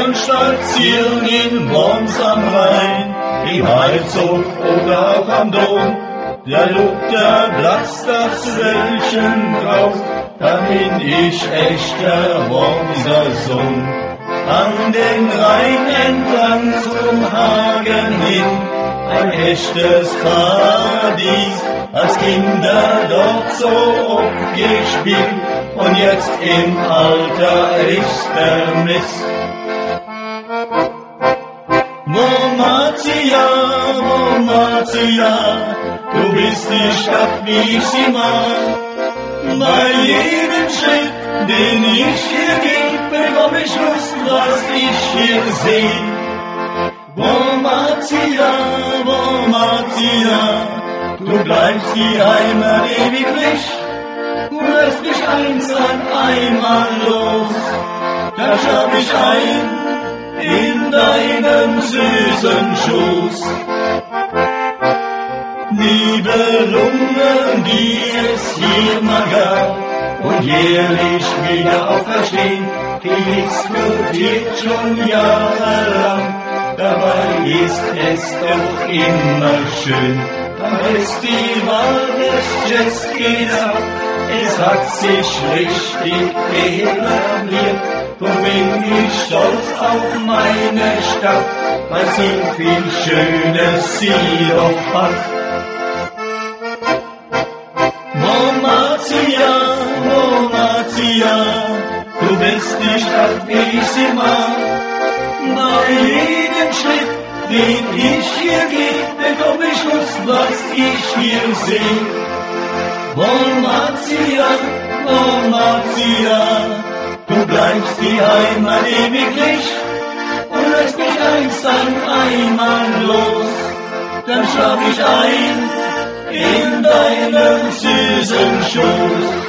gern spazieren in Worms am Rhein, im Heilshof oder auch am Dom. Der Lutherplatz, das Wäldchen drauf, da bin ich echter Wormser Sohn. An den Rhein entlang zum Hagen hin, ein echtes Paradies, als Kinder dort so oft gespielt und jetzt im Alter ich vermisst. Wormatia, du bist die Stadt, wie ich sie mag. Bei jedem Schritt, den ich hier gehe, bekomm ich Lust, was ich hier seh. Wormatia, du bleibst die Heimat ewiglich. Du lässt mich einsam einmal los, da schlaf ich ein in deinem süßen Schoß. Nibelungen, die es hier mal gab und jährlich wieder auferstehen, Felix studiert schon jahrelang, dabei ist es doch immer schön. Am Festival des Jazz geht's ab, es hat sich richtig etabliert. Drum bin ich stolz auf meine Stadt, weil so viel Schönes sie doch hat. Wormatia, du bist die Stadt, wie ich sie mag. Bei jedem Schritt, den ich hier gehe, bekomm ich Lust, was ich hier seh. Wormatia, du bleibst die Heimat ewiglich und lässt mich einsam einmal los. Dann schlaf ich ein in deinem süßen Schoß.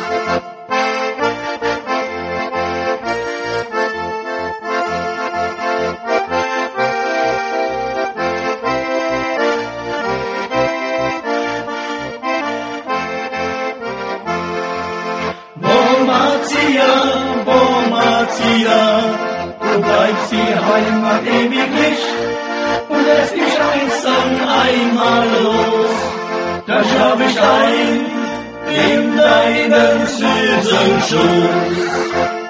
Wormatia, du bleibst die Heimat ewiglich und lässt mich einsam einmal los. Da schlaf ich ein in deinem süßen Schoß.